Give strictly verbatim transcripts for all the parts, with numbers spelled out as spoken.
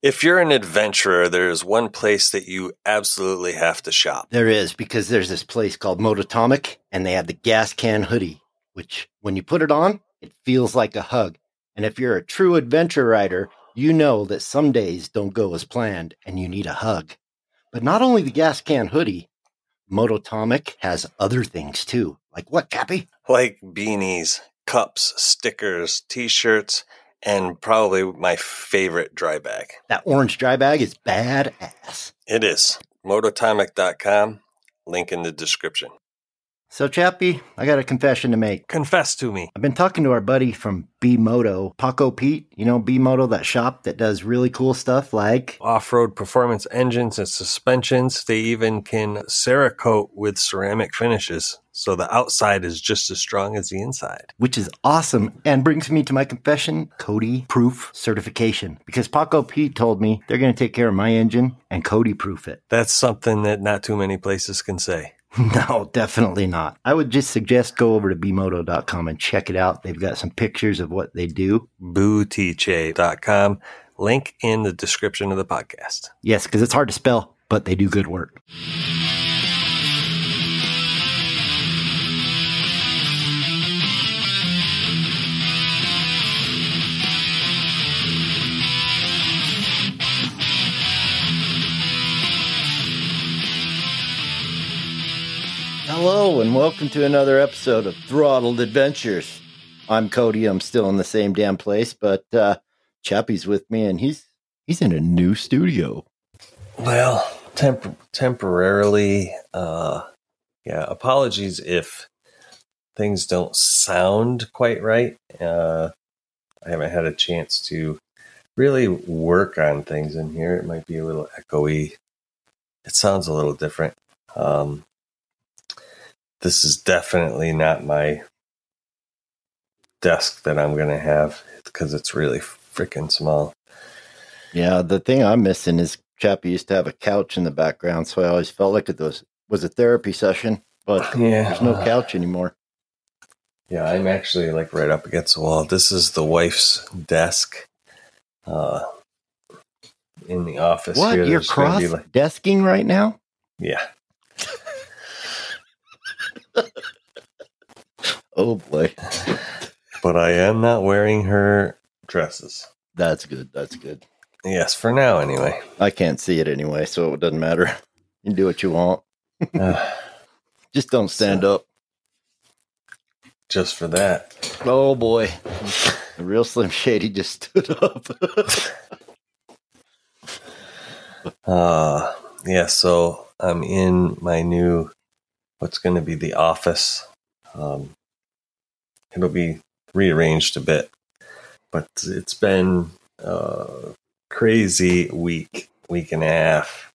If you're an adventurer, there's one place that you absolutely have to shop. There is, because there's this place called Mototomic, and they have the gas can hoodie, which when you put it on, it feels like a hug. And if you're a true adventure rider, you know that some days don't go as planned and you need a hug. But not only the gas can hoodie, Mototomic has other things too. Like what, Cappy? Like beanies, cups, stickers, t-shirts, and probably my favorite dry bag. That orange dry bag is badass. It is. Mototomic dot com. Link in the description. So, Chappie, I got a confession to make. Confess to me. I've been talking to our buddy from B-Moto, Paco Pete. You know B-Moto, that shop that does really cool stuff like Off-road performance engines and suspensions. They even can Cerakote with ceramic finishes, so the outside is just as strong as the inside. Which is awesome, and brings me to my confession, Cody Proof certification. Because Paco Pete told me they're going to take care of my engine and Cody Proof it. That's something that not too many places can say. No, definitely not. I would just suggest go over to B moto dot com and check it out. They've got some pictures of what they do. Bootiche dot com. Link in the description of the podcast. Yes, because it's hard to spell, but they do good work. Hello, and welcome to another episode of Throttled Adventures. I'm Cody. I'm still in the same damn place, but uh, Chappie's with me, and he's he's in a new studio. Well, temp- temporarily, uh, yeah, apologies if things don't sound quite right. Uh, I haven't had a chance to really work on things in here. It might be a little echoey. It sounds a little different. Um, This is definitely not my desk that I'm going to have because it's really freaking small. Yeah, the thing I'm missing is Chappie used to have a couch in the background, so I always felt like it was, was a therapy session, but yeah. There's no couch anymore. Yeah, I'm actually like right up against the wall. This is the wife's desk uh, in the office. What? Here. You're There's gonna be cross-desking like... right now? Yeah. Oh boy. But I am not wearing her dresses. That's good. That's good. Yes, for now anyway. I can't see it anyway, so it doesn't matter. You can do what you want. uh, Just don't stand so, up. Just for that. Oh boy. The real Slim Shady just stood up. uh yeah, so I'm in my new what's going to be the office. Um, it'll be rearranged a bit, but it's been a crazy week, week and a half.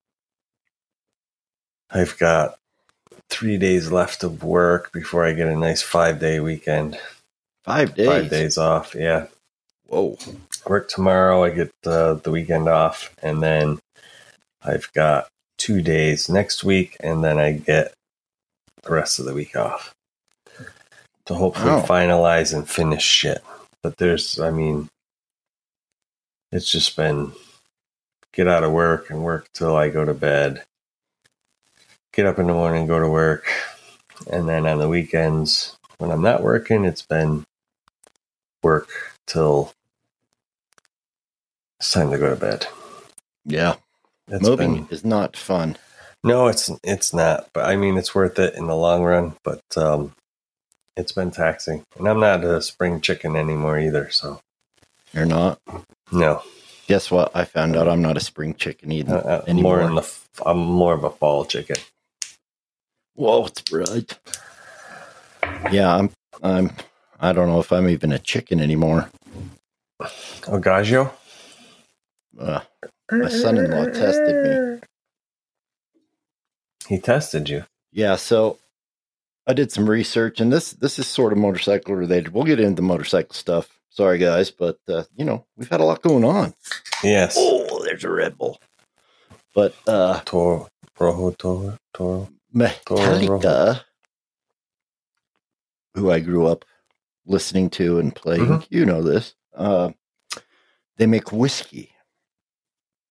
I've got three days left of work before I get a nice five-day weekend. Five days? Five days off, yeah. Whoa. Work tomorrow, I get uh, the weekend off, and then I've got two days next week, and then I get the rest of the week off to hopefully oh. finalize and finish shit. But there's, I mean, it's just been get out of work and work till I go to bed, get up in the morning, go to work, and then on the weekends when I'm not working, it's been work till it's time to go to bed. Yeah. It's Moving been, is not fun. No, it's it's not. But I mean, it's worth it in the long run. But um, it's been taxing, and I'm not a spring chicken anymore either. So you're not. No. Guess what? I found out I'm not a spring chicken either. Uh, uh, more in the. I'm more of a fall chicken. Whoa, it's bright. Yeah, I'm. I'm. I don't know if I'm even a chicken anymore. Ogaggio? Uh, my son-in-law tested me. He tested you? Yeah, so I did some research, and this this is sort of motorcycle related. We'll get into motorcycle stuff. Sorry, guys, but, uh, you know, we've had a lot going on. Yes. Oh, there's a Red Bull. But, uh... Toro, Rojo, Toro, Toro. Metallica, who I grew up listening to and playing, mm-hmm. You know this, uh, they make whiskey.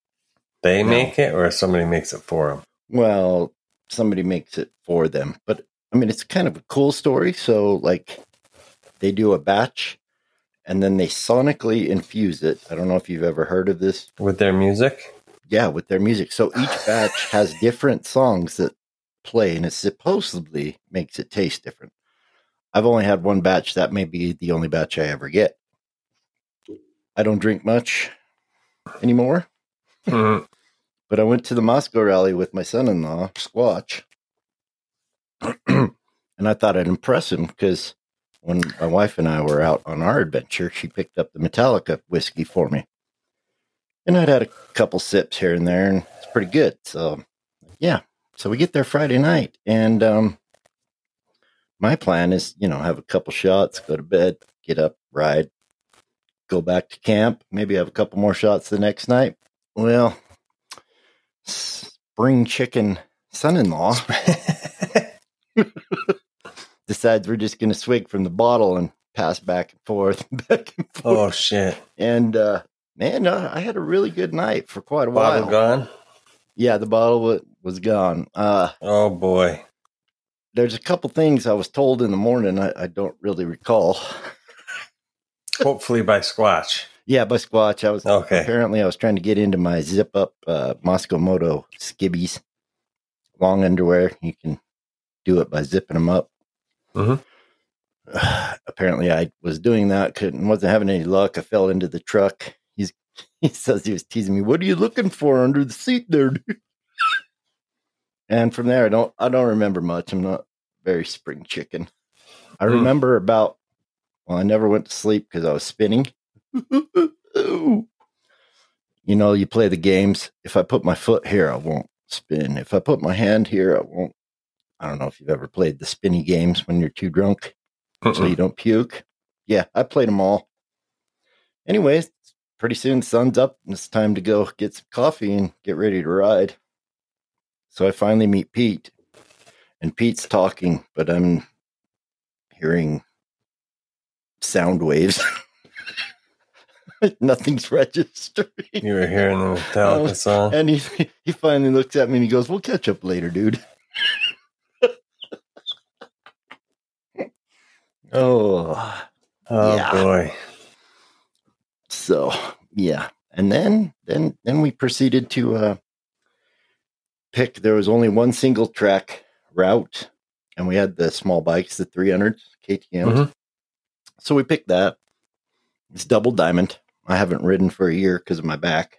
They No. make it, or somebody makes it for them? Well, somebody makes it for them. But, I mean, it's kind of a cool story. So, like, they do a batch, and then they sonically infuse it. I don't know if you've ever heard of this. With their music? Yeah, with their music. So each batch has different songs that play, and it supposedly makes it taste different. I've only had one batch. That may be the only batch I ever get. I don't drink much anymore. Mm-hmm. But I went to the Moscow rally with my son-in-law, Squatch. And I thought I'd impress him because when my wife and I were out on our adventure, she picked up the Metallica whiskey for me. And I'd had a couple sips here and there, and it's pretty good. So, yeah. So we get there Friday night, and um, my plan is, you know, have a couple shots, go to bed, get up, ride, go back to camp, maybe have a couple more shots the next night. Well, spring chicken son-in-law decides we're just going to swig from the bottle and pass back and forth, back and forth. Oh, shit. And, uh, man, uh, I had a really good night for quite a Bottle while. gone? Yeah, the bottle was, was gone. Uh, Oh, boy. there's a couple things I was told in the morning I, I don't really recall. Hopefully by Squatch. Yeah, by Squatch. I was Okay. apparently I was trying to get into my zip up uh, Moscow Moto skibbies, long underwear. You can do it by zipping them up. Mm-hmm. Uh, apparently, I was doing that. Couldn't wasn't having any luck. I fell into the truck. He's he says he was teasing me. What are you looking for under the seat there, dude? And from there, I don't I don't remember much. I'm not very spring chicken. I Mm. remember about. Well, I never went to sleep because I was spinning. You know, you play the games. If I put my foot here, I won't spin. If I put my hand here, I won't. I don't know if you've ever played the spinny games when you're too drunk, Mm-mm. so you don't puke. Yeah, I played them all. Anyways, pretty soon sun's up and it's time to go get some coffee and get ready to ride. So I finally meet Pete, and Pete's talking, but I'm hearing sound waves. Nothing's registering. You were hearing the Metallica Um, song? And he he finally looks at me and he goes, "We'll catch up later, dude." Oh, Oh, yeah. boy. so yeah. And then then then we proceeded to uh, pick. There was only one single track route, and we had the small bikes, the three hundred K T Ms. Mhm. So we picked that. It's double diamond. I haven't ridden for a year because of my back.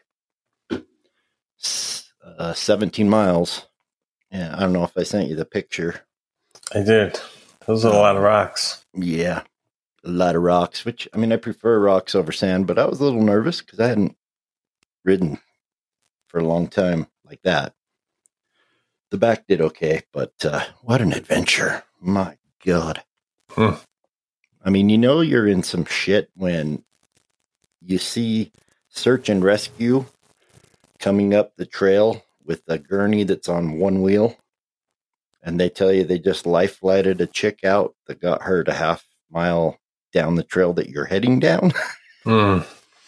S- Uh, seventeen miles. Yeah, I don't know if I sent you the picture. I did. Those are a lot of rocks. Yeah, a lot of rocks, which, I mean, I prefer rocks over sand, but I was a little nervous because I hadn't ridden for a long time like that. The back did okay, but uh, what an adventure. My God. Hmm. I mean, you know, you're in some shit when you see search and rescue coming up the trail with a gurney that's on one wheel, and they tell you they just life flighted a chick out that got hurt a half mile down the trail that you're heading down. Mm.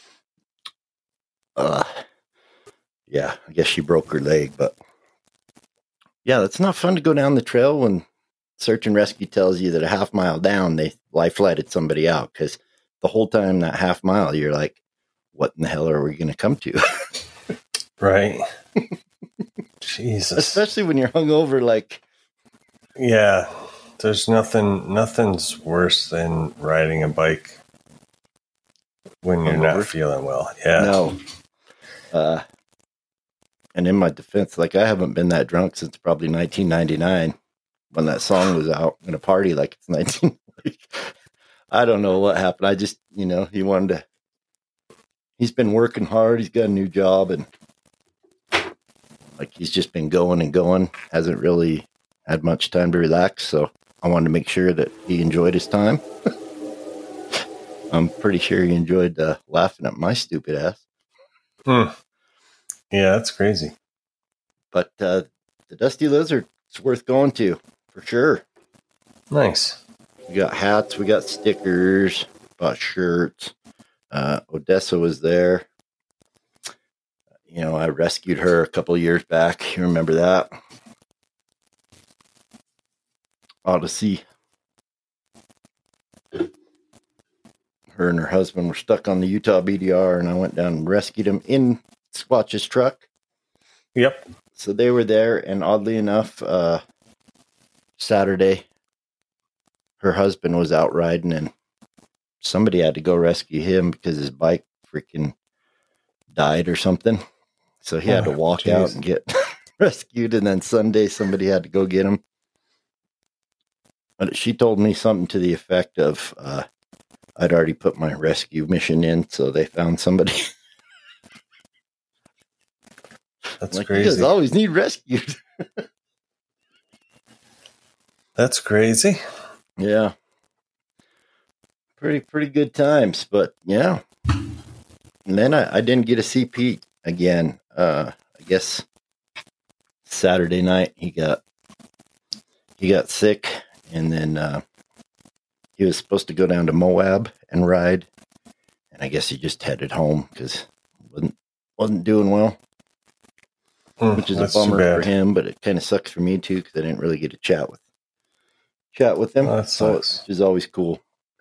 uh, yeah, I guess she broke her leg, but yeah, that's not fun to go down the trail when search and rescue tells you that a half mile down they life flighted somebody out, because the whole time that half mile you're like, what in the hell are we going to come to? Right. Jesus. Especially when you're hungover, like, Yeah. There's nothing, nothing's worse than riding a bike when you're Hungover? not feeling well. Yeah. no. Uh, and in my defense, like, I haven't been that drunk since probably nineteen ninety-nine when that song was out in a party like it's nineteen. Like, I don't know what happened. I just, you know, he wanted to, he's been working hard. He's got a new job, and like, he's just been going and going. Hasn't really had much time to relax. So I wanted to make sure that he enjoyed his time. I'm pretty sure he enjoyed uh, laughing at my stupid ass. Hmm. Yeah, that's crazy. But uh, the Dusty Lizard, it's worth going to for sure. Nice. We got hats, we got stickers, bought shirts. Uh, Odessa was there. you know, I rescued her a couple years back. You remember that? Odyssey. Her and her husband were stuck on the Utah B D R, and I went down and rescued them in Squatch's truck. Yep. So they were there, and oddly enough, uh, Saturday, her husband was out riding, and somebody had to go rescue him because his bike freaking died or something. So he had to walk oh, out and get rescued, and then Sunday somebody had to go get him. But she told me something to the effect of, uh, I'd already put my rescue mission in, so they found somebody. That's like, crazy. You guys always need rescued. That's crazy. Yeah. Pretty, pretty good times, but yeah. And then I, I didn't get to see Pete again. Uh, I guess Saturday night he got, he got sick, and then, uh, he was supposed to go down to Moab and ride, and I guess he just headed home because wasn't wasn't doing well, mm, which is a bummer for him. But it kind of sucks for me too because I didn't really get to chat with chat with him. Oh, so which is always cool.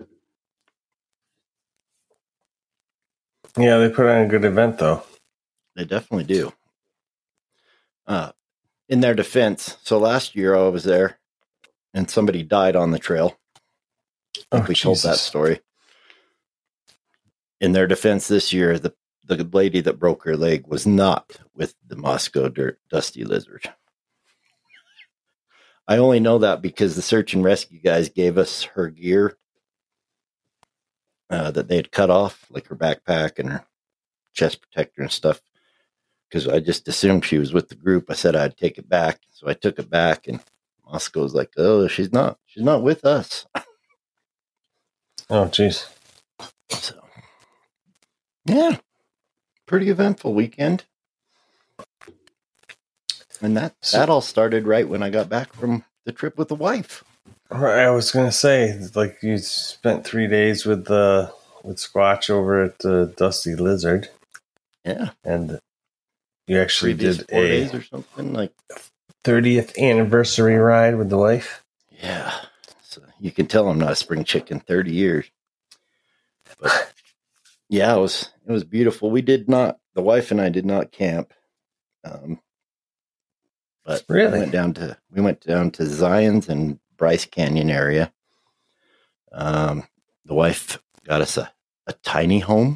Yeah, they put on a good event though. They definitely do. Uh, in their defense, so last year I was there, and somebody died on the trail. I think oh, we Jesus. told that story. In their defense this year, the, the lady that broke her leg was not with the Moscow Dirt Dusty Lizard. I only know that because the search and rescue guys gave us her gear uh, that they had cut off, like her backpack and her chest protector and stuff, because I just assumed she was with the group. I said I'd take it back, so I took it back, and Moscow's like, oh, she's not, she's not with us. Oh, jeez. So, yeah, pretty eventful weekend. And that, so, that all started right when I got back from the trip with the wife. I was going to say, like, you spent three days with uh, with Squatch over at uh, Dusty Lizard. Yeah. And you actually Previous did four a days or something, like thirtieth anniversary ride with the wife. Yeah. So you can tell I'm not a spring chicken thirty years. But yeah, it was it was beautiful. We did not, the wife and I did not camp. Um, but really? we went down to we went down to Zion's and Bryce Canyon area. Um, the wife got us a, a tiny home.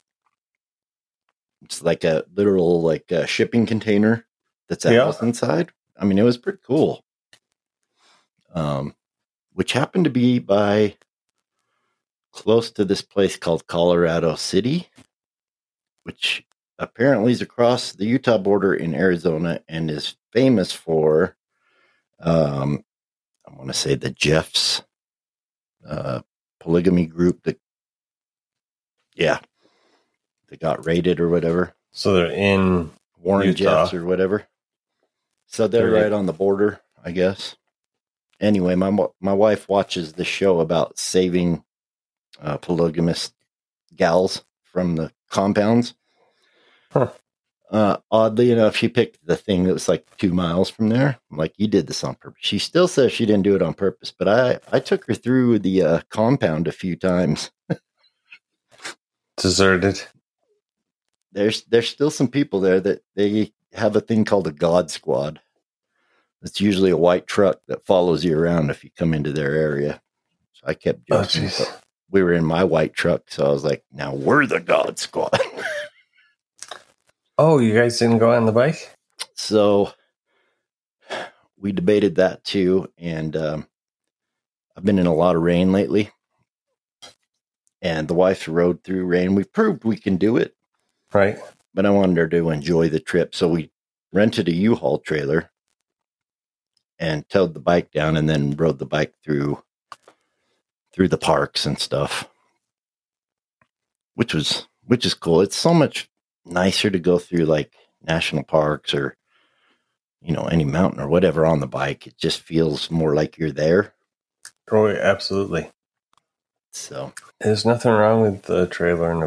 It's like a literal like a shipping container that's a yeah. house inside. I mean, it was pretty cool. Um, which happened to be by close to this place called Colorado City, which apparently is across the Utah border in Arizona and is famous for, um, I want to say the Jeffs uh, polygamy group that, yeah, they got raided or whatever. So they're in Warren Utah. Jeffs or whatever. So they're, they're right on the border, I guess. Anyway, my my wife watches the show about saving uh, polygamous gals from the compounds. Huh. Uh, oddly enough, she picked the thing that was like two miles from there. I'm like, you did this on purpose. She still says she didn't do it on purpose, but I, I took her through the uh, compound a few times. Deserted. There's there's still some people there that they have a thing called a God Squad. It's usually a white truck that follows you around if you come into their area. So I kept joking. Oh, we were in my white truck, so I was like, now we're the God Squad. Oh, you guys didn't go on the bike? So we debated that too. And um, I've been in a lot of rain lately. And the wife rode through rain. We proved we can do it. Right. But I wanted her to enjoy the trip. So we rented a U-Haul trailer and towed the bike down and then rode the bike through through the parks and stuff. Which was which is cool. It's so much nicer to go through like national parks or, you know, any mountain or whatever on the bike. It just feels more like you're there. Oh, absolutely. So there's nothing wrong with the trailer and the bike.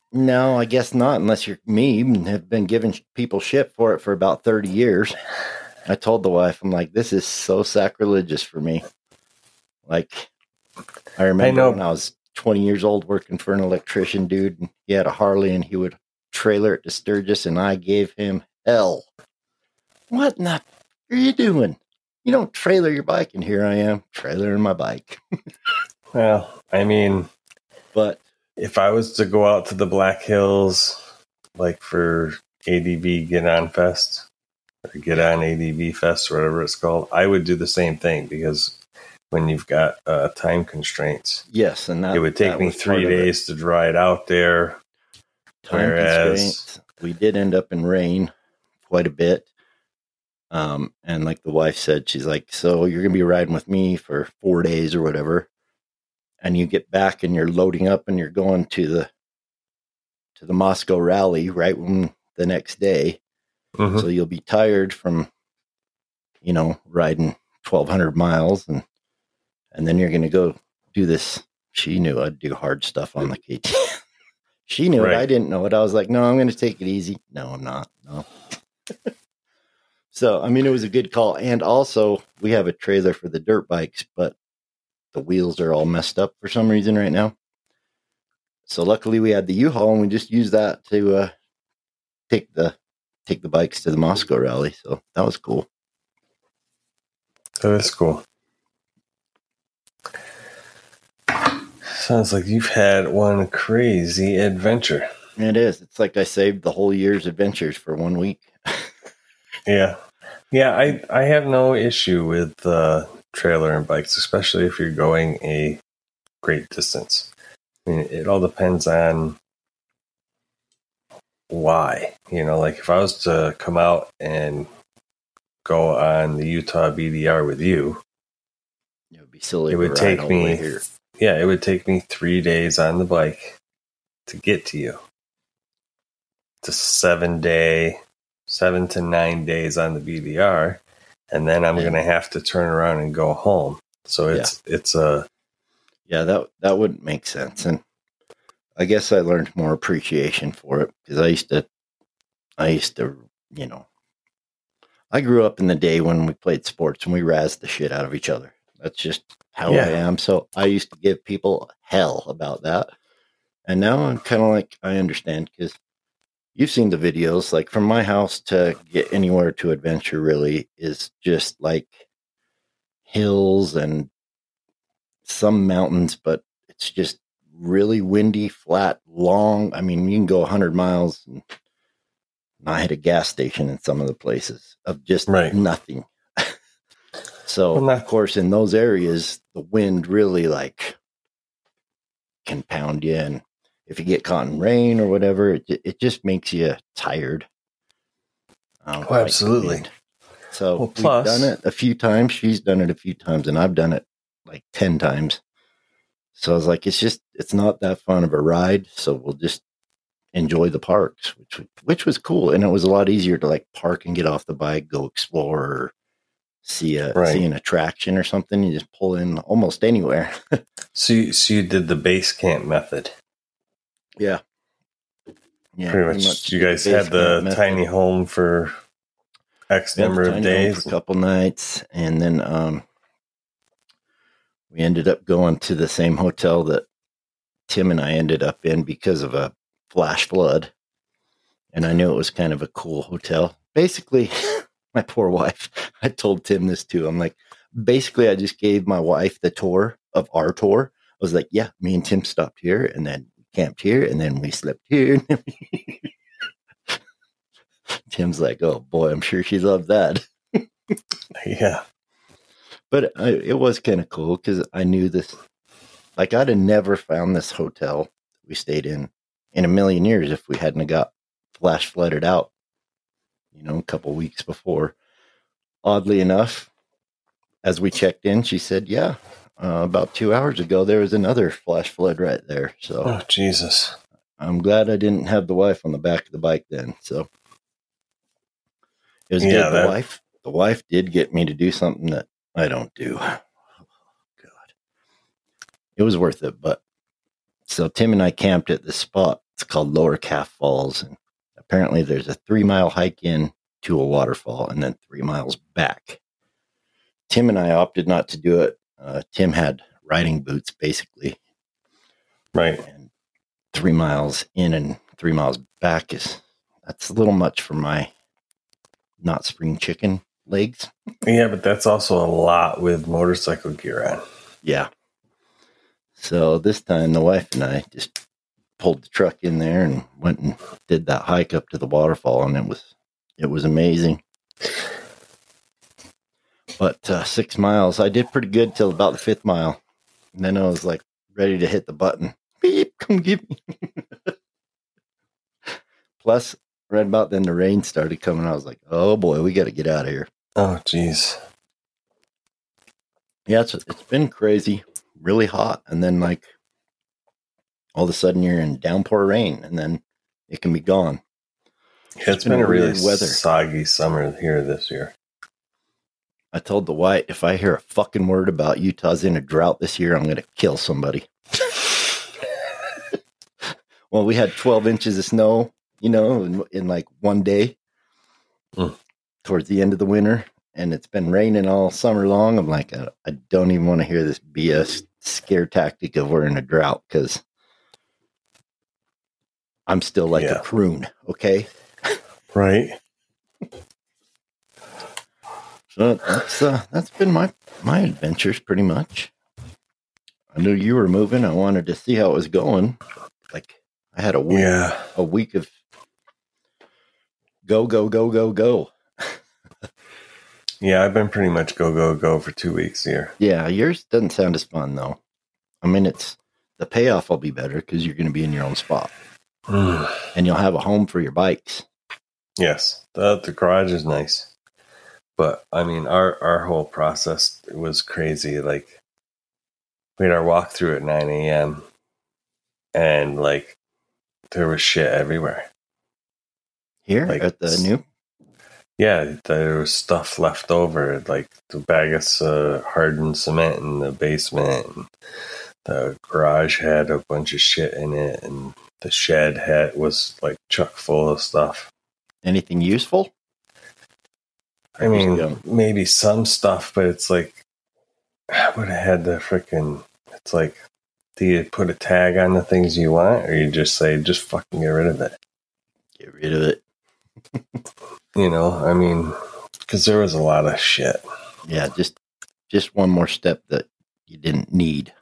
No, I guess not, unless you're me and have been giving people shit for it for about thirty years. I told the wife, I'm like, this is so sacrilegious for me. Like, I remember I when I was twenty years old working for an electrician dude, and he had a Harley, and he would trailer it to Sturgis, and I gave him hell. What in the f- are you doing? You don't trailer your bike, and here I am, trailering my bike. Well, I mean, but if I was to go out to the Black Hills, like for A D V Get On Fest, or Get On A D V Fest, or whatever it's called, I would do the same thing, because when you've got uh, time constraints, yes, and that, it would take me three days to ride out there. Time whereas, constraints. We did end up in rain quite a bit. Um, and like the wife said, she's like, so you're going to be riding with me for four days or whatever. And you get back and you're loading up and you're going to the, to the Moscow rally right when the next day. Mm-hmm. So you'll be tired from, you know, riding twelve hundred miles, and, and then you're going to go do this. She knew I'd do hard stuff on the K T. She knew right. it. I didn't know it. I was like, no, I'm going to take it easy. No, I'm not. No. So, I mean, it was a good call. And also, we have a trailer for the dirt bikes, but the wheels are all messed up for some reason right now. So luckily we had the U-Haul, and we just used that to uh, take the take the bikes to the Moscow rally. So that was cool. That is cool. Sounds like you've had one crazy adventure. It is. It's like I saved the whole year's adventures for one week. Yeah. Yeah, I, I have no issue with uh, trailer and bikes, especially if you're going a great distance. I mean, it all depends on why. You know, like if I was to come out and go on the Utah B D R with you, it would be silly. It would take me here. Yeah, it would take me three days on the bike to get to you. It's a seven day, seven to nine days on the B D R, and then I'm going to have to turn around and go home. So it's yeah. it's a yeah that that wouldn't make sense, and I guess I learned more appreciation for it because I used to, I used to, you know, I grew up in the day when we played sports and we razzed the shit out of each other. That's just how yeah. I am. So I used to give people hell about that. And now I'm kind of like, I understand because you've seen the videos, like from my house to get anywhere to adventure really is just like hills and some mountains, but it's just really windy, flat, long. I mean, you can go one hundred miles. And I had a gas station in some of the places of just right. nothing. So, well, of course, in those areas, the wind really like can pound you. And if you get caught in rain or whatever, it, it just makes you tired. Oh, like absolutely. So well, plus, we've done it a few times. She's done it a few times, and I've done it like ten times. So I was like, it's just, it's not that fun of a ride. So we'll just enjoy the parks, which which was cool. And it was a lot easier to like park and get off the bike, go explore, or see a right. see an attraction or something. You just pull in almost anywhere. so, you, so you did the base camp method. Yeah. Yeah. Pretty, pretty much. much. You guys had the method. Tiny home for X number of days. For a couple nights. And then um, we ended up going to the same hotel that Tim and I ended up in because of a flash flood. And I knew it was kind of a cool hotel. Basically, my poor wife, I told Tim this too. I'm like, basically, I just gave my wife the tour of our tour. I was like, yeah, me and Tim stopped here and then camped here and then we slept here. Tim's like, oh boy, I'm sure she loved that. Yeah. But I, it was kind of cool because I knew this. Like, I'd have never found this hotel we stayed in in a million years if we hadn't got flash flooded out, you know, a couple weeks before. Oddly enough, as we checked in, she said, yeah, uh, about two hours ago, there was another flash flood right there. So, oh, Jesus. I'm glad I didn't have the wife on the back of the bike then. So it was yeah, good. That... The wife, the wife did get me to do something that I don't do. Oh, God. It was worth it. But so Tim and I camped at this spot It's called Lower Calf Falls. And apparently there's a three mile hike in to a waterfall and then three miles back. Tim and I opted not to do it. Uh, Tim had riding boots, basically. Right. And three miles in and three miles back is, that's a little much for my not spring chicken legs. Yeah, but that's also a lot with motorcycle gear on. Yeah. So this time the wife and I just pulled the truck in there and went and did that hike up to the waterfall, and it was it was amazing. But uh, six miles, I did pretty good till about the fifth mile. And then I was like ready to hit the button. Beep, come get me. Plus, right about then the rain started coming. I was like, oh boy, we got to get out of here. Oh, geez. Yeah, it's, it's been crazy, really hot. And then like all of a sudden you're in downpour rain and then it can be gone. It's, it's been, been a really weather. soggy summer here this year. I told the White, if I hear a fucking word about Utah's in a drought this year, I'm going to kill somebody. Well, we had twelve inches of snow, you know, in, in like one day mm. towards the end of the winter. And it's been raining all summer long. I'm like, I, I don't even want to hear this B S scare tactic of we're in a drought because I'm still like yeah. a prune, okay? Right. So that's uh, that's been my, my adventures pretty much. I knew you were moving. I wanted to see how it was going. Like I had a week, yeah. a week of go, go, go, go, go. Yeah, I've been pretty much go, go, go for two weeks here. Yeah, yours doesn't sound as fun, though. I mean, it's the payoff will be better because you're going to be in your own spot. Mm. And you'll have a home for your bikes. Yes, the, the garage is nice. But, I mean, our, our whole process was crazy. Like, we had our walkthrough at nine a.m. and, like, there was shit everywhere. Here? Like, at the new? Yeah, there was stuff left over, like the bag of uh, hardened cement in the basement. And the garage had a bunch of shit in it, and the shed had was like chock full of stuff. Anything useful? I mean, maybe some stuff, but it's like I would have had the freaking. It's like, do you put a tag on the things you want, or you just say, just fucking get rid of it? Get rid of it. You know, I mean, because there was a lot of shit. Yeah, just just one more step that you didn't need.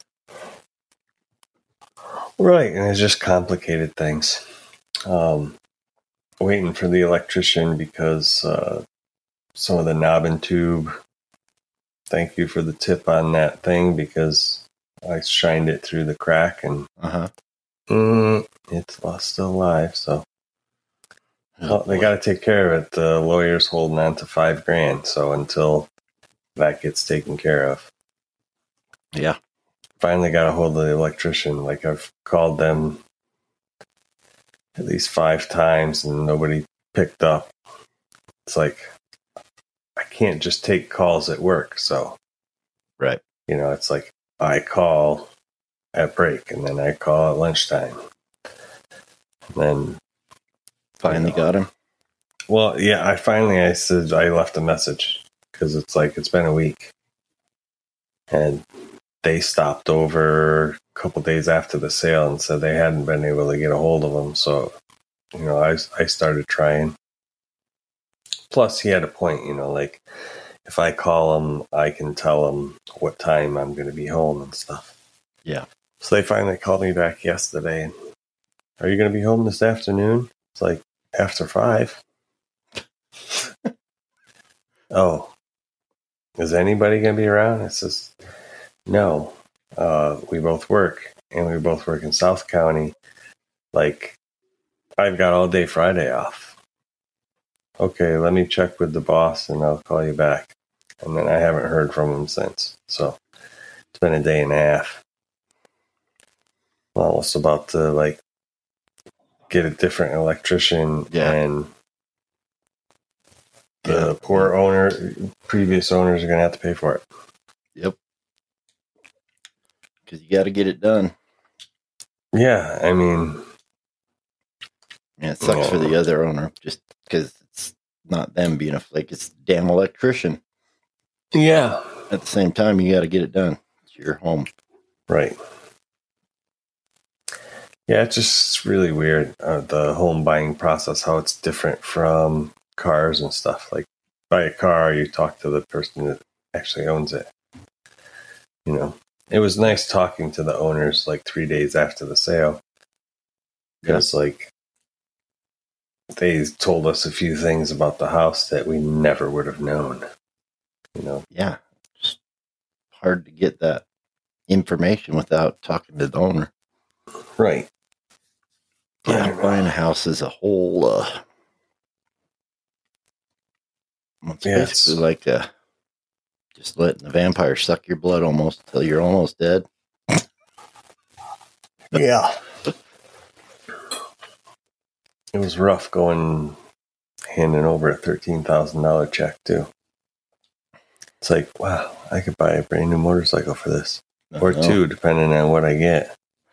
Right, and it's just complicated things. Um, waiting for the electrician because uh, some of the knob and tube. Thank you for the tip on that thing because I shined it through the crack and uh-huh. mm, it's still alive, so. Well, they got to take care of it. The lawyer's holding on to five grand. So until that gets taken care of. Yeah. Finally got a hold of the electrician. Like I've called them at least five times and nobody picked up. It's like, I can't just take calls at work. So, right. You know, it's like I call at break and then I call at lunchtime. And then finally got him. Well, yeah, I finally, I said, I left a message because it's like, it's been a week. And they stopped over a couple days after the sale and said they hadn't been able to get a hold of him. So, you know, I, I started trying. Plus, he had a point, you know, like if I call him, I can tell him what time I'm going to be home and stuff. Yeah. So they finally called me back yesterday. Are you going to be home this afternoon? It's like, after five. Oh, is anybody going to be around? It says, no. Uh, we both work, and we both work in South County. Like, I've got all day Friday off. Okay, let me check with the boss, and I'll call you back. And then I haven't heard from him since. So it's been a day and a half. I'm almost about to, like, get a different electrician, yeah. and the yeah. poor owner, previous owners are going to have to pay for it. Yep. Because you got to get it done. Yeah, I mean, Yeah, it sucks Yeah. for the other owner just because it's not them being a flake. It's the damn electrician. Yeah. At the same time, you got to get it done. It's your home. Right. Yeah, it's just really weird, uh, the home buying process, how it's different from cars and stuff. Like, buy a car, you talk to the person that actually owns it. You know, it was nice talking to the owners like three days after the sale. Because, yeah. like, they told us a few things about the house that we never would have known. You know? Yeah. It's hard to get that information without talking to the owner. Right. Yeah, buying a house is a whole, uh, it's yeah, basically it's, like uh, just letting the vampire suck your blood almost till you're almost dead. Yeah. It was rough going, handing over a thirteen thousand dollars check, too. It's like, wow, I could buy a brand new motorcycle for this. I or know. two, depending on what I get.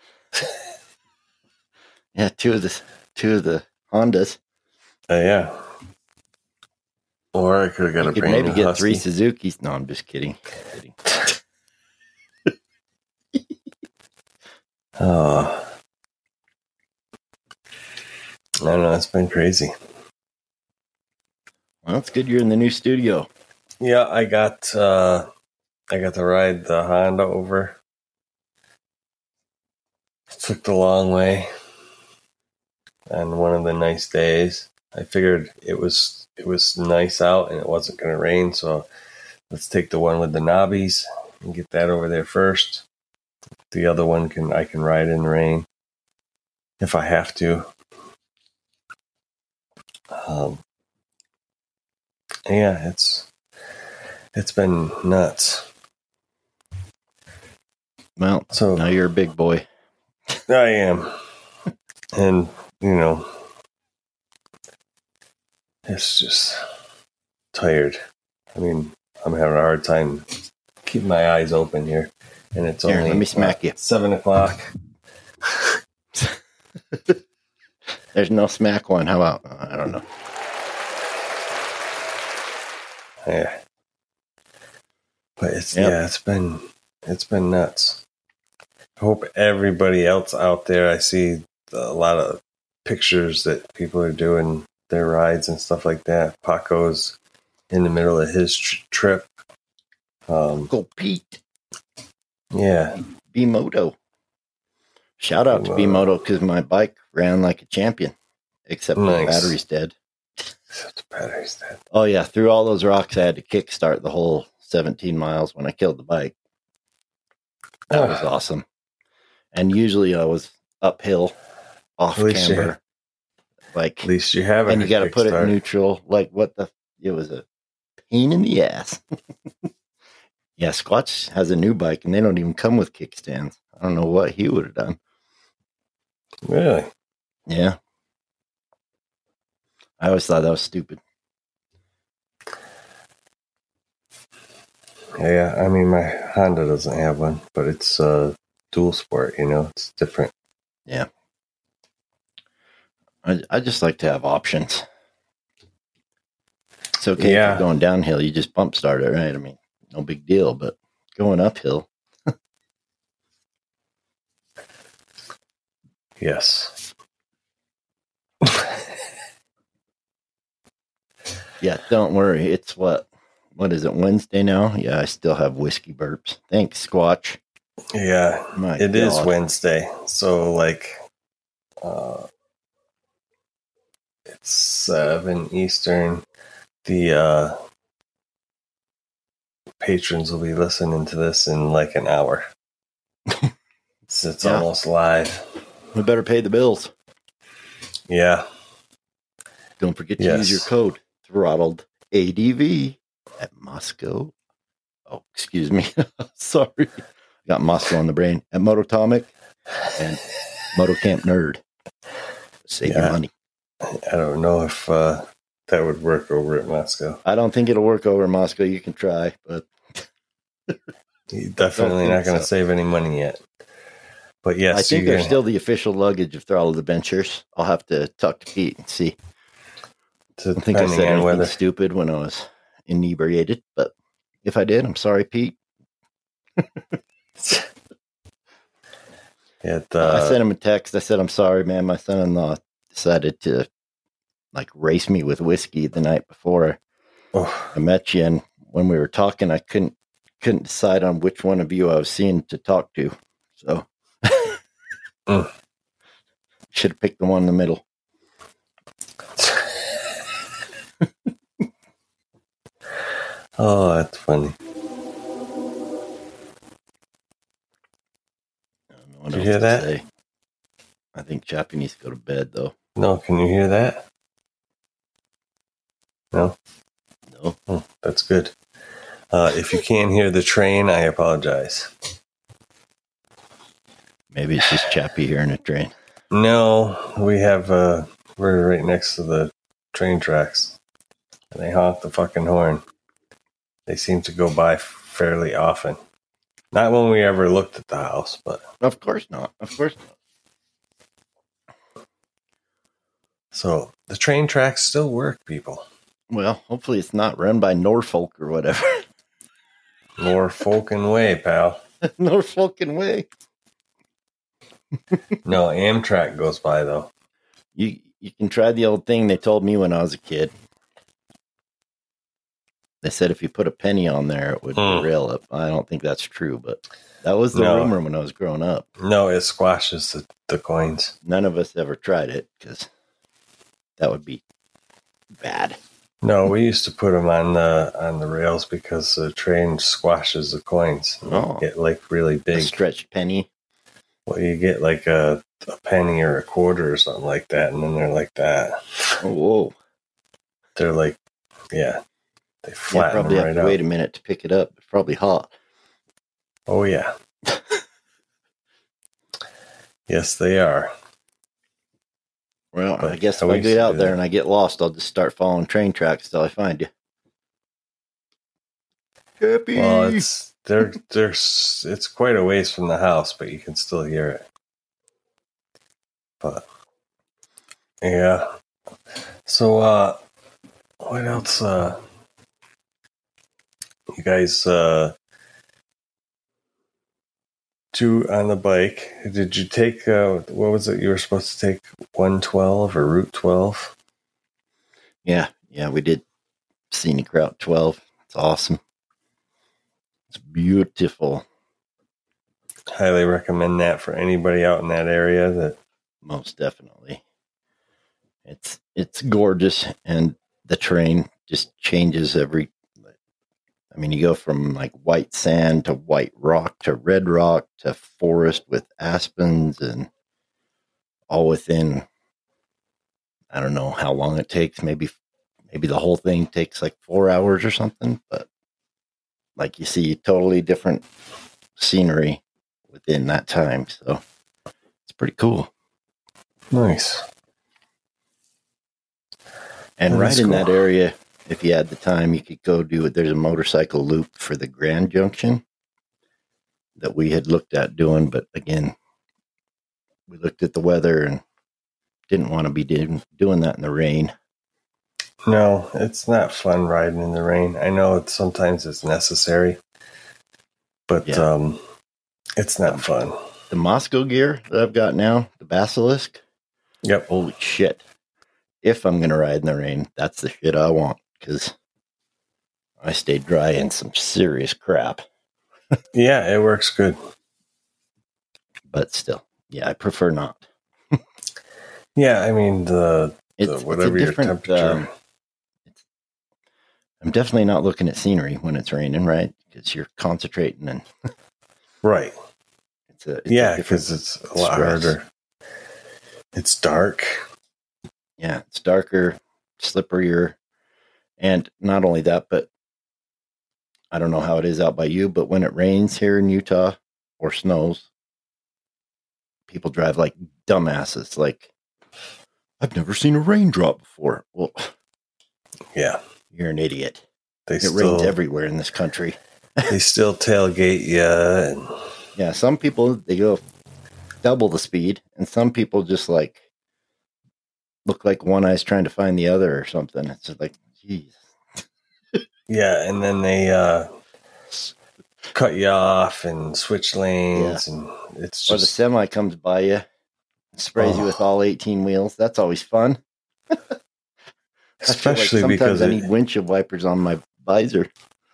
Yeah, two of the two of the Hondas. Uh, yeah. Or I could have got you a could brand maybe new get Husky. three Suzukis. No, I'm just kidding. kidding. Oh. I don't know. It's been crazy. Well, it's good you're in the new studio. Yeah, I got uh, I got to ride the Honda over. Took the long way. On one of the nice days, I figured it was it was nice out and it wasn't going to rain, so let's take the one with the knobbies and get that over there first. The other one can I can ride in the rain if I have to. Um, yeah, it's it's been nuts. Well, so now you're a big boy. I am, and you know, it's just tired. I mean, I'm having a hard time keeping my eyes open here, and it's here, only let me smack what, you seven o'clock. There's no smack one. How about I don't know. Yeah, but it's yep. yeah, it's been it's been nuts. I hope everybody else out there. I see a lot of pictures that people are doing their rides and stuff like that. Paco's in the middle of his tr- trip. Um, Uncle Pete. Yeah. B-Moto. Shout out B-Moto. to B-Moto because my bike ran like a champion, except nice. the battery's dead. Except the battery's dead. Oh, yeah. Through all those rocks, I had to kickstart the whole seventeen miles when I killed the bike. That oh. was awesome. And usually I was uphill, off camber. Like, at least you have it. And you got to put it in neutral. Like, what the? It was a pain in the ass. Yeah, Squatch has a new bike, and they don't even come with kickstands. I don't know what he would have done. Really? Yeah. I always thought that was stupid. Yeah, I mean, my Honda doesn't have one, but it's uh, dual sport, you know? It's different. Yeah. I, I just like to have options. It's okay yeah. if you're going downhill. You just bump start it, right? I mean, no big deal, but going uphill. Yes. Yeah, don't worry. It's what? What is it, Wednesday now? Yeah, I still have whiskey burps. Thanks, Squatch. Yeah, My it God. is Wednesday. So, like, uh, it's seven Eastern. The uh, patrons will be listening to this in like an hour. it's it's yeah. almost live. We better pay the bills. Yeah. Don't forget to yes. use your code throttled A D V at Moscow. Oh, excuse me. Sorry. Got Moscow on the brain. At Mototomic and Moto Camp Nerd. Save yeah. your money. I don't know if uh, that would work over at Moscow. I don't think it'll work over at Moscow. You can try, but you're definitely not going to so. save any money yet. But yes, I think you they're can- still the official luggage of Throttled Adventures. I'll have to talk to Pete and see. to- I don't think I depending said on anything whether stupid when I was inebriated, but if I did, I'm sorry, Pete. it, I uh, sent him a text. I said, I'm sorry, man. My son-in-law decided to like race me with whiskey the night before oh, I met you, and when we were talking, I couldn't couldn't decide on which one of you I was seeing to talk to. So Mm. should have picked the one in the middle. oh, that's funny. I don't know what Did you else hear to that? say. I think Chappie needs to go to bed, though. No, can you hear that? No? No. Oh, that's good. Uh, if you can't hear the train, I apologize. Maybe it's just Chappie here in a train. No, we have, uh, we're right next to the train tracks. And they honk the fucking horn. They seem to go by fairly often. Not when we ever looked at the house, but Of course not. Of course not. so the train tracks still work, people. Well, hopefully it's not run by Norfolk or whatever. Norfolk and Way, pal. Norfolk and Way. No, Amtrak goes by though. You you can try the old thing they told me when I was a kid. They said if you put a penny on there, it would Hmm. derail it. I don't think that's true, but that was the No. rumor when I was growing up. No, it squashes the, the coins. None of us ever tried it because that would be bad. No, we used to put them on the on the rails because the train squashes the coins. Oh. Get like really A big. stretched penny. Well, you get like a, a penny or a quarter or something like that, and then they're like that. Oh, whoa. They're like, yeah, they You flatten probably them have right to out. wait a minute to pick it up. It's probably hot. Oh yeah, yes they are. Well, But I guess I if I used get to out do there that. and I get lost, I'll just start following train tracks till I find you. Happy. Well, it's they're they're s- it's quite a ways from the house, but you can still hear it. But yeah. So uh what else uh you guys uh do on the bike? Did you take uh what was it you were supposed to take one twelve or Route twelve? Yeah, yeah, we did Scenic Route twelve. It's awesome. It's beautiful. Highly recommend that for anybody out in that area that Most definitely. It's it's gorgeous, and the terrain just changes every. I mean, you go from like white sand to white rock to red rock to forest with aspens, and all within. I don't know how long it takes. Maybe maybe the whole thing takes like four hours or something. But like you see, totally different scenery within that time. So it's pretty cool. nice. And That right is in cool. that area, if you had the time, you could go do it. There's a motorcycle loop for the Grand Junction that we had looked at doing. But again, we looked at the weather and didn't want to be doing, doing that in the rain. No, it's not fun riding in the rain. I know it's sometimes it's necessary, but Yeah. um, it's not fun. The Moscow gear that I've got now, the Basilisk, Yep. holy shit. If I'm going to ride in the rain, that's the shit I want, because I stayed dry in some serious crap. Yeah, it works good. But still, yeah, I prefer not. Yeah, I mean the, It's, the it's a whatever your different, temperature. um, it's, I'm definitely not looking at scenery when it's raining, right? Because you're concentrating, and right. it's a it's Yeah, a different because it's a lot stress. harder. It's dark. Yeah, it's darker, slipperier, and not only that, but I don't know how it is out by you, but when it rains here in Utah or snows, people drive like dumbasses. Like, I've never seen a raindrop before. Well, Yeah, you're an idiot. they It still rains everywhere in this country. they still tailgate you, and Yeah, some people, they go double the speed, and some people just like look like one eye's trying to find the other or something. It's just like, geez. Yeah, and then they uh, cut you off and switch lanes, yeah. and it's just... Or the semi comes by you, sprays oh. you with all eighteen wheels. That's always fun. Especially like because I need it... windshield wipers on my visor.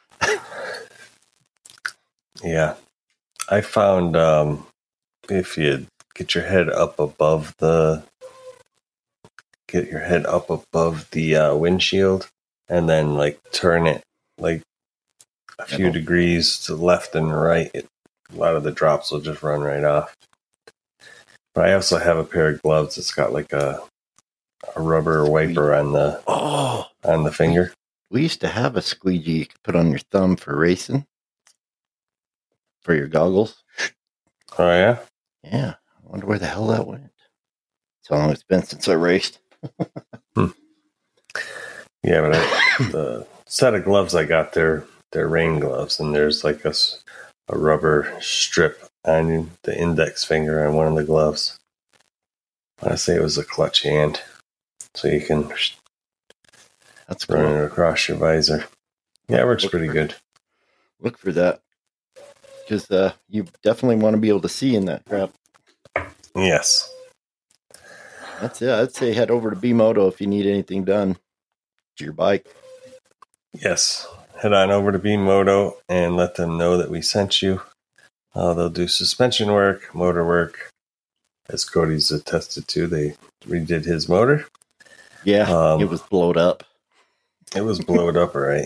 Yeah. I found um, if you get your head up above the get your head up above the uh, windshield and then like turn it like a few oh. degrees to the left and right, it, a lot of the drops will just run right off. But I also have a pair of gloves that's got like a a rubber wiper on the oh. on the finger. We used to have a squeegee you could put on your thumb for racing. For your goggles. Oh, yeah? Yeah. I wonder where the hell that went. It's how long it's been since I raced. hmm. Yeah, but I, the set of gloves I got, they're, they're rain gloves, and there's like a, a rubber strip on the index finger on one of the gloves. I say it was a clutch hand, so you can That's run cool. it across your visor. Yeah, it works look pretty for, good. Look for that. Because uh, you definitely want to be able to see in that crap. Yes. That's it. I'd say head over to B-Moto if you need anything done to your bike. Yes. Head on over to B-Moto and let them know that we sent you. Uh, they'll do suspension work, motor work. As Cody's attested to, they redid his motor. Yeah, um, it was blowed up. It was blowed up, right?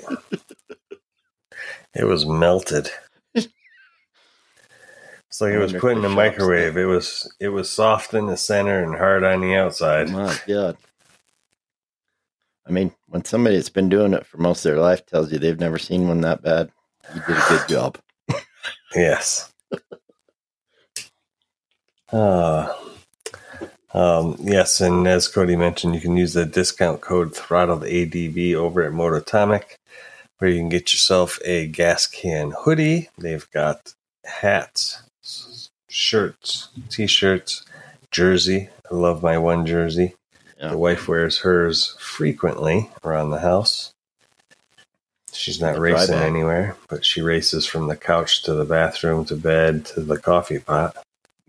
It was melted. It's like it was put in the microwave. Stuff. It was it was soft in the center and hard on the outside. Oh my God. I mean, when somebody that's been doing it for most of their life tells you they've never seen one that bad, you did a good job. Yes. uh, um, yes, and as Cody mentioned, you can use the discount code Throttled A D V over at Mototomic, where you can get yourself a gas can hoodie. They've got hats, shirts, t-shirts, jersey. I love my one jersey. Yeah. The wife wears hers frequently around the house. She's not racing anywhere, but she races from the couch to the bathroom to bed to the coffee pot.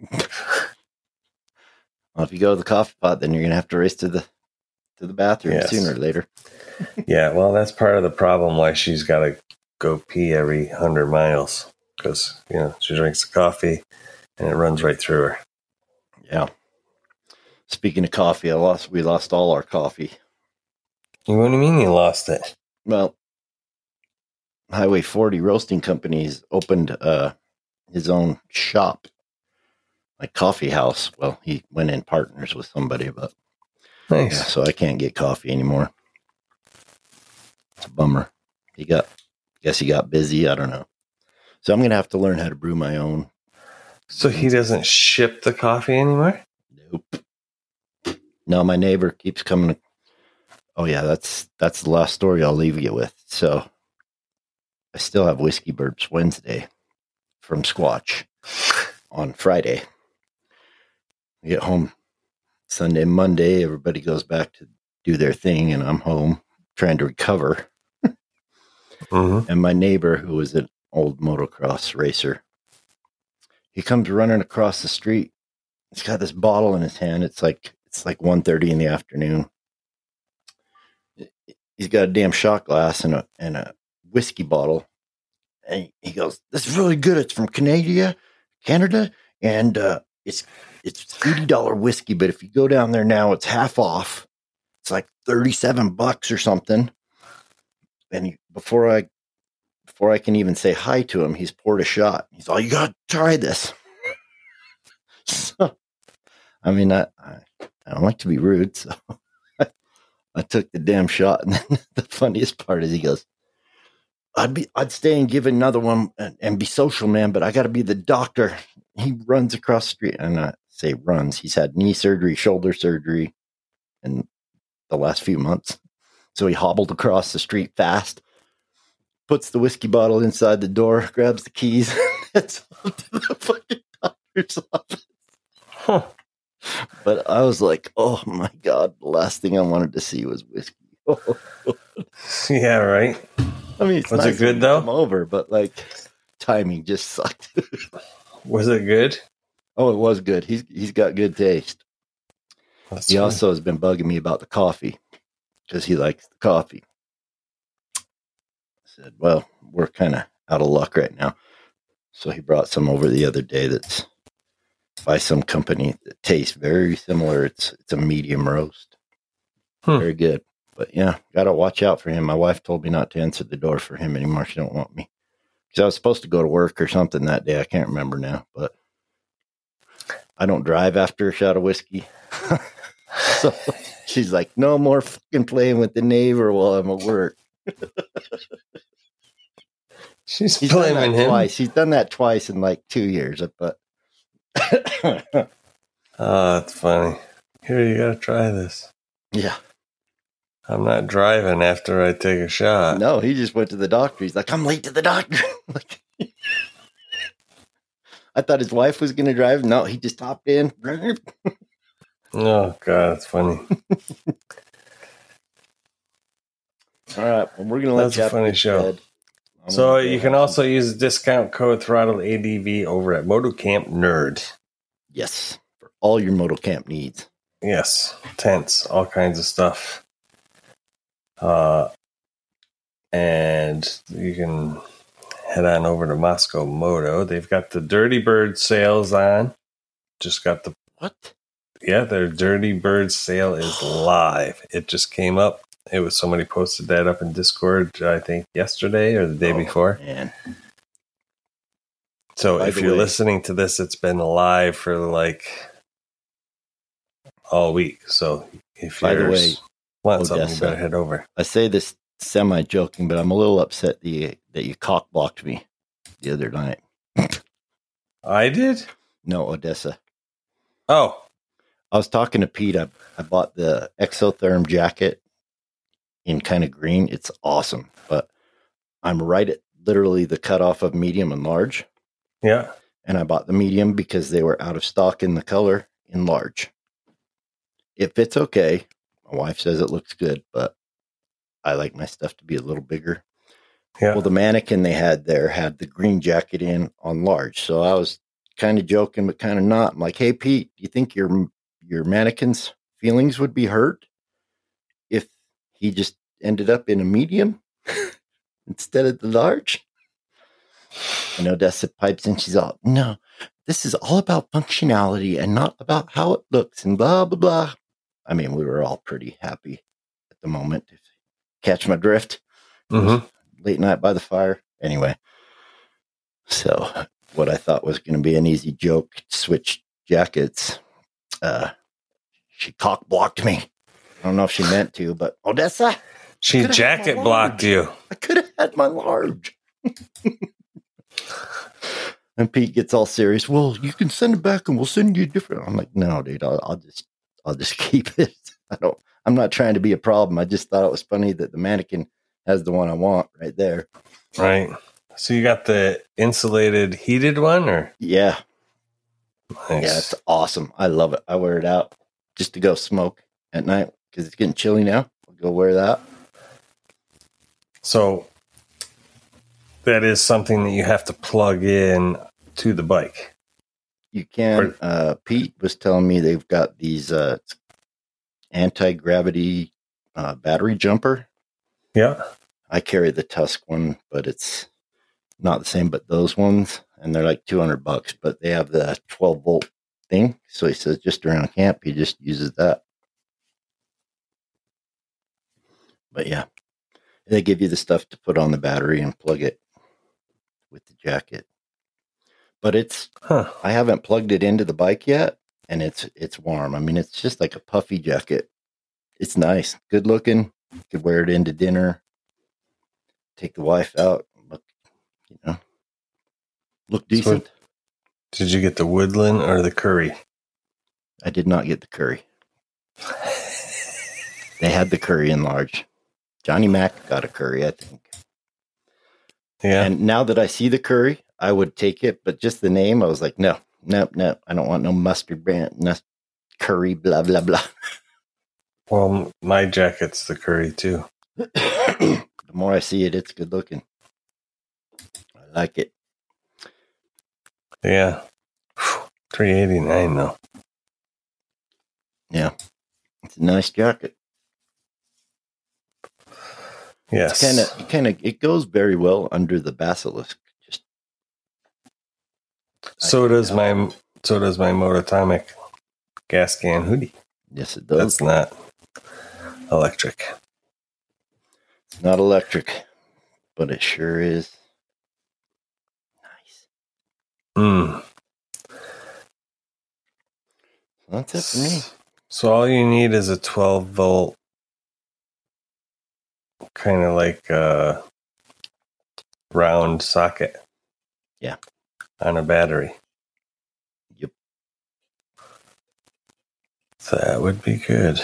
Well, if you go to the coffee pot, then you're gonna have to race to the to the bathroom yes. sooner or later. Yeah, well, that's part of the problem why she's got to go pee every hundred miles. Because, you know, she drinks the coffee and it runs right through her. Yeah. Speaking of coffee, I lost. we lost all our coffee. What do you mean you lost it? Well, Highway forty Roasting Company's opened uh, his own shop, like coffee house. Well, he went in partners with somebody, but nice. Yeah, so I can't get coffee anymore. It's a bummer. He got, I guess he got busy. I don't know. So I'm going to have to learn how to brew my own. So he doesn't ship the coffee anymore? Nope. No, my neighbor keeps coming. To, oh, yeah, that's that's the last story I'll leave you with. So I still have Whiskey Burps Wednesday from Squatch on Friday. I get home Sunday, Monday. Everybody goes back to do their thing, and I'm home trying to recover. Mm-hmm. And my neighbor, who was an old motocross racer, he comes running across the street. He's got this bottle in his hand. It's like it's like one thirty in the afternoon. He's got a damn shot glass and a and a whiskey bottle. And he goes, "This is really good. It's from Canada, Canada, and uh, it's it's eighty dollar whiskey. But if you go down there now, it's half off. It's like thirty seven bucks or something." And he, before I before I can even say hi to him, he's poured a shot. He's all, "You got to try this." So, I mean, I, I I don't like to be rude, so I, I took the damn shot. And then the funniest part is he goes, I'd be, I'd stay and give another one and, and be social, man, but I got to be the doctor. He runs across the street, and I say runs. He's had knee surgery, shoulder surgery in the last few months. So he hobbled across the street fast, puts the whiskey bottle inside the door, grabs the keys, and heads up to the fucking doctor's office. Huh. But I was like, oh my God, the last thing I wanted to see was whiskey. Yeah, right. I mean, it's was nice it good to though? come over, but like timing just sucked. Was it good? Oh, it was good. He's he's got good taste. That's he funny. also has been bugging me about the coffee because he likes the coffee. I said, well, we're kind of out of luck right now. So he brought some over the other day that's by some company that tastes very similar. It's it's a medium roast. Hmm. Very good. But yeah, got to watch out for him. My wife told me not to answer the door for him anymore. She don't want me. Because I was supposed to go to work or something that day. I can't remember now. But I don't drive after a shot of whiskey. So she's like, no more fucking playing with the neighbor while I'm at work. She's He's blaming done that him. twice. He's done that twice in like two years. But oh, that's funny. Here, you got to try this. Yeah. I'm not driving after I take a shot. No, he just went to the doctor. He's like, I'm late to the doctor. I thought his wife was going to drive. No, he just hopped in. Oh, God, that's funny. All right, well, we're going to let That's a funny show. So you can also use the discount code Throttle A D V over at MotoCamp Nerd. Yes, for all your MotoCamp needs. Yes, tents, all kinds of stuff. Uh, and you can head on over to Moscow Moto. They've got the Dirty Bird sales on. Just got the what? Yeah, their Dirty Bird sale is live. It just came up. It was somebody posted that up in Discord, I think yesterday or the day oh, before. Man. So By if you're way, listening to this, it's been live for like all week. So if by you the way, want something, Odessa, you better head over. I say this semi-joking, but I'm a little upset that you, that you cock-blocked me the other night. I did? No, Odessa. Oh. I was talking to Pete. I, I bought the Exotherm jacket in kind of green. It's awesome, but I'm right at literally the cutoff of medium and large. Yeah. And I bought the medium because they were out of stock in the color in large. It fits okay. My wife says it looks good, but I like my stuff to be a little bigger. Yeah. Well, the mannequin they had there had the green jacket in on large. So I was kind of joking, but kind of not. I'm like, hey, Pete, do you think your your mannequin's feelings would be hurt if he just ended up in a medium instead of the large? And Odessa pipes in. She's all, no, this is all about functionality and not about how it looks and blah, blah, blah. I mean, we were all pretty happy at the moment. If you catch my drift. Mm-hmm. Late night by the fire. Anyway. So what I thought was going to be an easy joke, switch jackets. Uh, she cock blocked me. I don't know if she meant to, but Odessa. She jacket blocked you. I could have had my large. And Pete gets all serious. Well, you can send it back and we'll send you a different. I'm like, no, dude, I'll, I'll just, I'll just keep it. I don't, I'm not trying to be a problem. I just thought it was funny that the mannequin has the one I want right there. Right. So you got the insulated heated one or? Yeah. Nice. Yeah, it's awesome. I love it. I wear it out just to go smoke at night because it's getting chilly now. I'll go wear that. So that is something that you have to plug in to the bike. You can. Uh, Pete was telling me they've got these uh, anti-gravity uh, battery jumper. Yeah. I carry the Tusk one, but it's not the same, but those ones, and they're like two hundred bucks, but they have the twelve volt thing. So he says just around camp, he just uses that. But yeah, they give you the stuff to put on the battery and plug it with the jacket. But it's, huh. I haven't plugged it into the bike yet, and it's, it's warm. I mean, it's just like a puffy jacket. It's nice, good looking. You could wear it into dinner, take the wife out, look, you know, look decent. So did you get the Woodland or the Curry? I did not get the Curry. They had the Curry in large. Johnny Mac got a Curry, I think. Yeah. And now that I see the Curry, I would take it, but just the name, I was like, no, nope, nope. I don't want no mustard brand, no curry, blah, blah, blah. Well, my jacket's the curry too. The more I see it, it's good looking. I like it. Yeah. three eighty-nine though. Yeah. It's a nice jacket. Yes. Kind of, kind of, it goes very well under the basilisk. Just so I, does uh, my so does my Motatomic gas can hoodie. Yes, it does. That's not electric. It's not electric, but it sure is nice. Mm. That's it for me. So all you need is a twelve volt, kind of like a round socket. Yeah. On a battery. Yep. That would be good.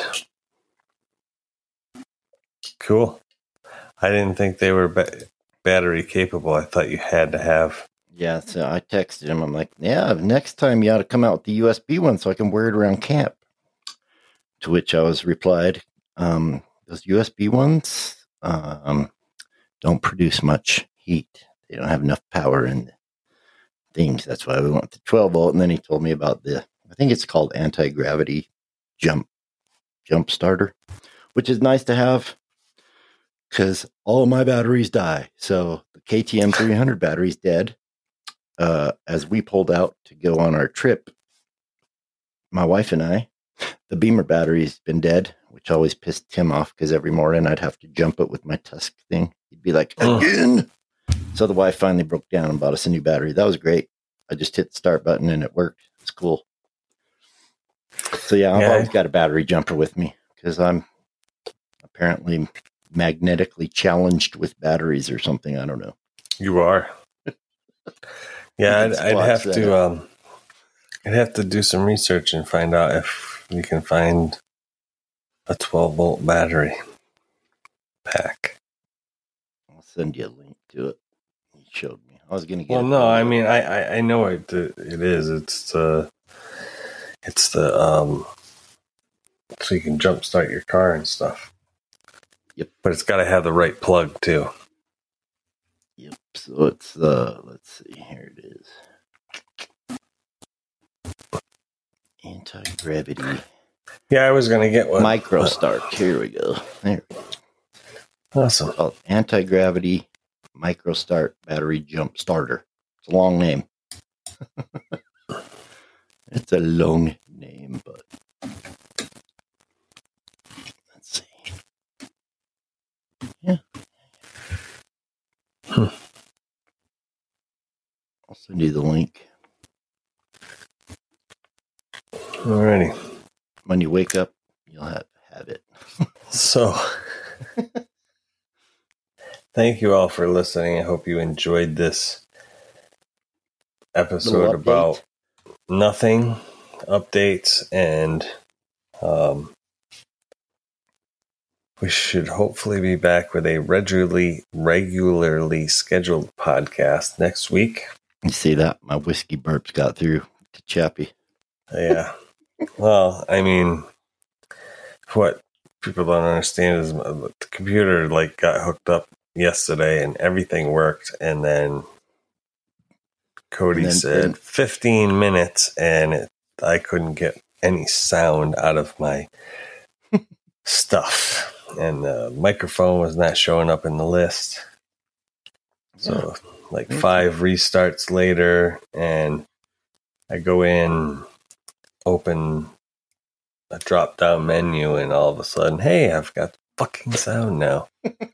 Cool. I didn't think they were ba- battery capable. I thought you had to have. Yeah, so I texted him. I'm like, yeah, next time you ought to come out with the U S B one so I can wear it around camp. To which I was replied, um, those U S B ones um, don't produce much heat. They don't have enough power in the things. That's why we went to twelve volt. And then he told me about the, I think it's called anti-gravity jump jump starter, which is nice to have because all my batteries die. So the K T M three hundred battery's dead. Uh, as we pulled out to go on our trip, my wife and I, the Beamer battery's been dead, which always pissed Tim off because every morning I'd have to jump it with my Tusk thing. He'd be like, again. Oh. So the wife finally broke down and bought us a new battery. That was great. I just hit the start button and it worked. It's cool. So yeah, I've yeah. always got a battery jumper with me because I'm apparently magnetically challenged with batteries or something. I don't know. You are. Yeah, I'd, I'd have to. Um, I'd have to do some research and find out if we can find a twelve volt battery pack. I'll send you a link to it. You showed me. I was going to get. Well, no, I mean, I, I, I know it. It is. It's the. It's the um. So you can jumpstart your car and stuff. Yep. But it's got to have the right plug too. Yep. So it's uh. Let's see. Here it is. Anti-gravity. Yeah, I was going to get one. Micro Start. Here we go. There we go. Awesome. It's called Anti-Gravity Micro Start Battery Jump Starter. It's a long name. It's a long name, but let's see. Yeah. Hmm. I'll send you the link. Alrighty. When you wake up, you'll have, have it. So, thank you all for listening. I hope you enjoyed this episode about nothing, updates, and um, we should hopefully be back with a regularly, regularly scheduled podcast next week. You see that? My whiskey burps got through to Chappie. Yeah. Well, I mean, what people don't understand is the computer like got hooked up yesterday and everything worked, and then Cody and then, said then, fifteen minutes, and it, I couldn't get any sound out of my stuff, and the microphone was not showing up in the list. So, yeah. like mm-hmm. five restarts later, and I go in, open a drop down menu, and all of a sudden, hey, I've got fucking sound now.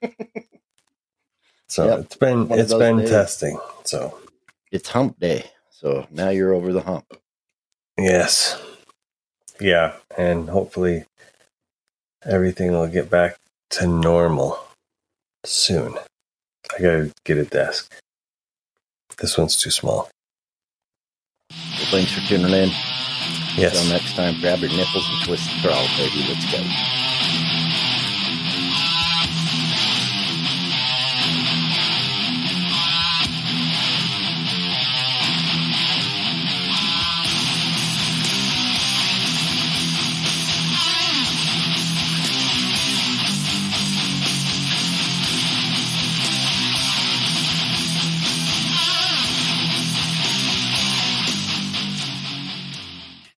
So yep. it's been One it's been days. testing. So it's hump day. So now you're over the hump. Yes. Yeah, and hopefully everything will get back to normal soon. I gotta get a desk. This one's too small. Well, thanks for tuning in. Yes. Until next time, grab your nipples and twist the throttle, baby. Let's go.